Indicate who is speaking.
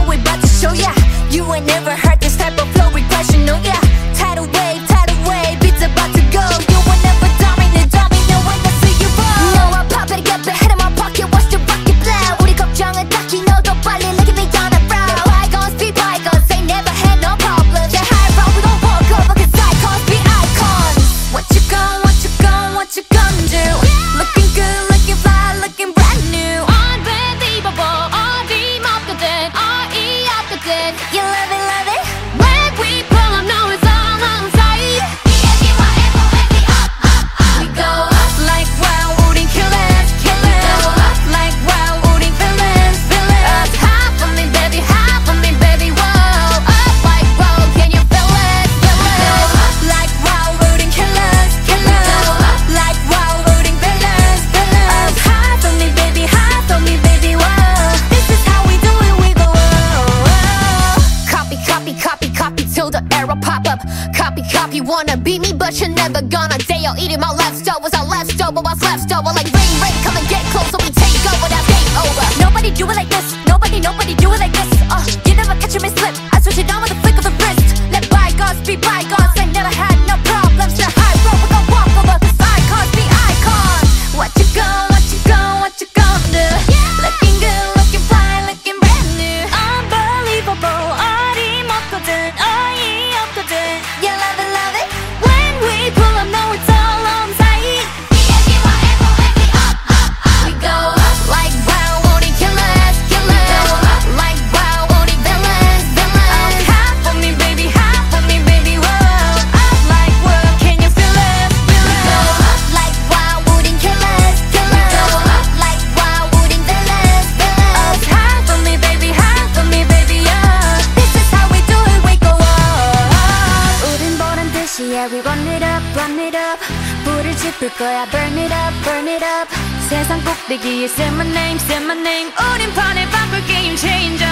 Speaker 1: we about to show ya. You ain't never heard this type of flow regression, no yeah. Tidal wave, beats about to go. You will never dominate when I see you fall. No, I pop it, get the head in my pocket, watch the rocket blow. 우리 걱정은 딱히 너도 빨리 look at me on the road. The bygones be bygones, they never had no problems. They high roll, we gon' walk over, cause icons be icons. What you gon' do? Looking good, looking fly, looking brand new. Unbelievable, 어림없거든, 어이없거든. You love it? When we pull up, know it's all on sight. We go up like wow, 우린 killers. We go up like wow, 우린 villains. Up high for me, baby, whoa. Up like wow, can you feel it? We go up like wow, 우린 killers. We go up like wow, 우린 villains. Up high for me, baby, whoa. This is how we do it, we go up. Copy till the arrow pop up. Copy, wanna be me, but you're never gonna dare. Eating my leftovers, what's left over. Like rain, come and get close, so we take over, that's game over. Nobody do it like this, nobody do it like this. You never catch me slip, I switch it on with a flick of the wrist. Let bygones be bygones, I never had no problems. The high road, we gon' walk over, cause icons be icons. What you gon' do? Looking good, looking fly, looking brand new. Unbelievable, 어림없거든, 어이없거든. You love it? When we pull up, know it's all on sight. We go up like wow, 우린 killers. We go up like wow, 우린 villains. Up high for me, baby, whoa. Up like wow, can you feel it? We go up like wow, 우린 killers. We go up like wow, 우린 villains. Up high for me, baby, yeah. This is how we do it, we go up. 우린 보란 듯이 yeah, we run it up. 불을 지필 거야, burn it up. 세상 꼭대기에 say my name. 우린 판을 바꿀 game changer.